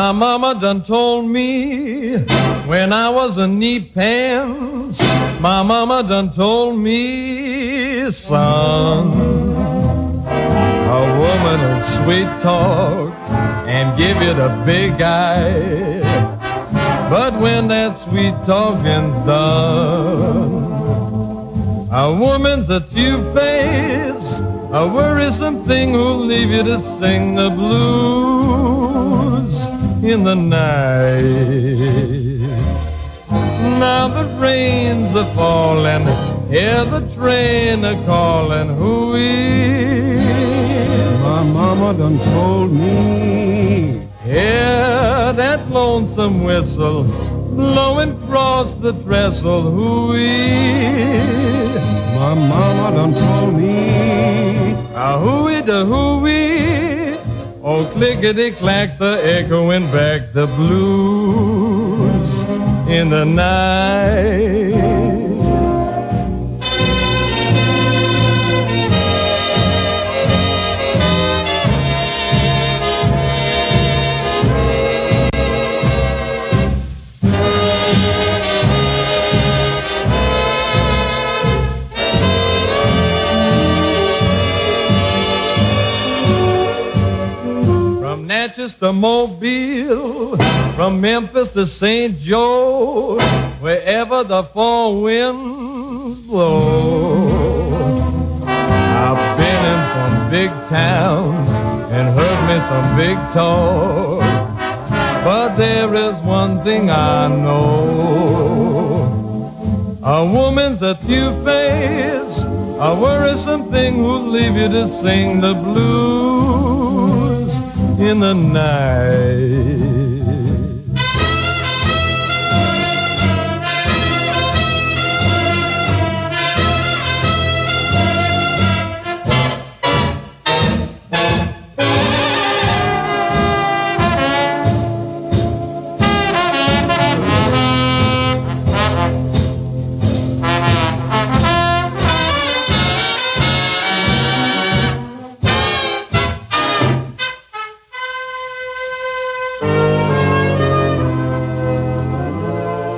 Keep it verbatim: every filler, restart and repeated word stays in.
My mama done told me when I was in knee pants. My mama done told me, son, a woman will sweet talk and give you the big eye. But when that sweet talking's done, a woman's a two-face, a worrisome thing who'll leave you to sing the blues in the night. Now the rains are falling, hear the train a calling, hooey. My mama done told me, hear that lonesome whistle blowing across the trestle, hooey. My mama done told me, a hooey da hooey, oh clickety-clacks are echoing back the blues in the night. Natchez to Mobile, from Memphis to Saint Joe, wherever the four winds blow. I've been in some big towns and heard me some big talk, but there is one thing I know. A woman's a two-face, a worrisome thing who'll leave you to sing the blues in the night.